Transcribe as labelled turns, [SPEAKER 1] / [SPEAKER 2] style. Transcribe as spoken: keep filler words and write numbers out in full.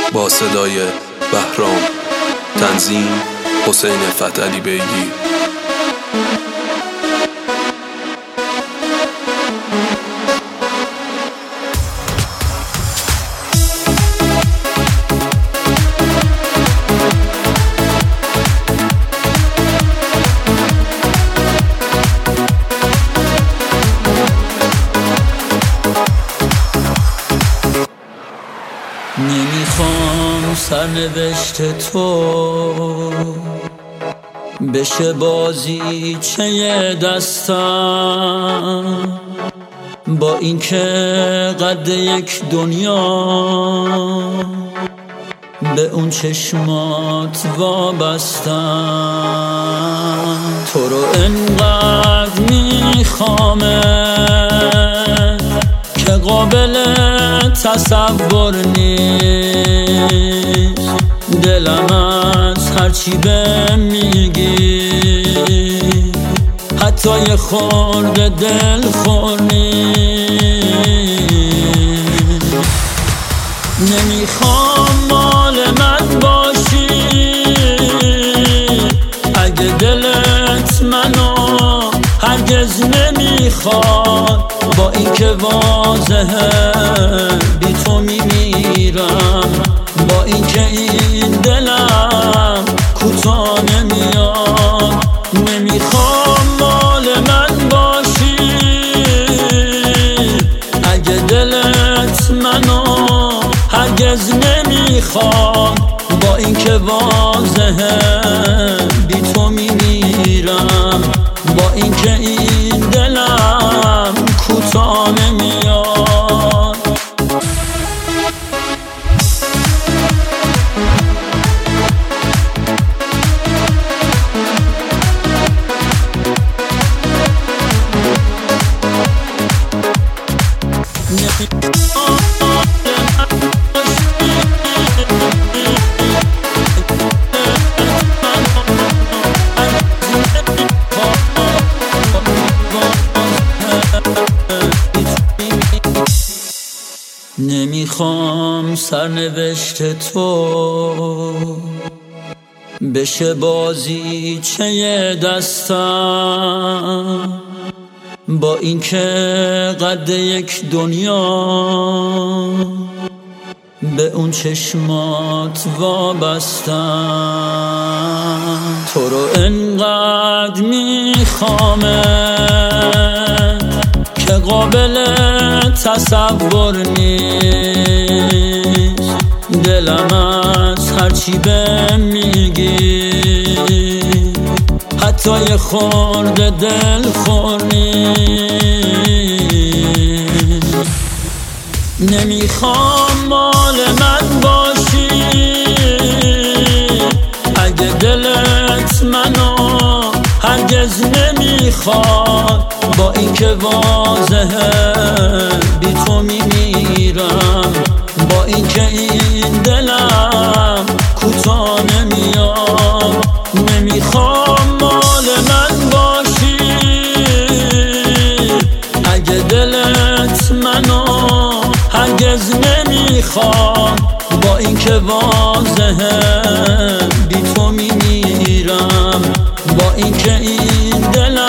[SPEAKER 1] با صدای بهرام، تنظیم حسین فتحعلی بیگی.
[SPEAKER 2] نمیخوام سرنوشت تو بشه بازیچه دستم، با اینکه قد یک دنیا به اون چشمات وابستم. تو رو انقدر میخوامه که قابل تصور نیست، دلم از هرچی به میگی حتی یه خورده دل خور نیست. نمیخوام مال من باشی اگه دلت منو هرگز نمیخواد، با اینکه واضحه بی تو میمیرم، با اینکه این دلم کوتاه نمیاد. نمیخوام مال من باشی اگه دلت منو هرگز نمیخواد، با اینکه واضحه بی تو میمیرم، با اینکه این دلم کوتاه نمیاد. نمیخوام سرنوشت تو بشه بازیچه دستم، با اینکه قد یک دنیا به اون چشمات وابستم. تو رو انقدر میخوامه که قابل تصور نیست، دلم از هرچی به میگی حتی یه خورده دل خور نیست. نمیخوام مال من باشی اگه دلت منو هرگز نمیخواد، با اینکه واضحه بی تو میمیرم، با اینکه این دلم کوتاه نمیاد. نمیخوام مال من باشی اگه دلت منو هرگز نمیخواد، با اینکه واضحه بی تو میمیرم، با اینکه این دلم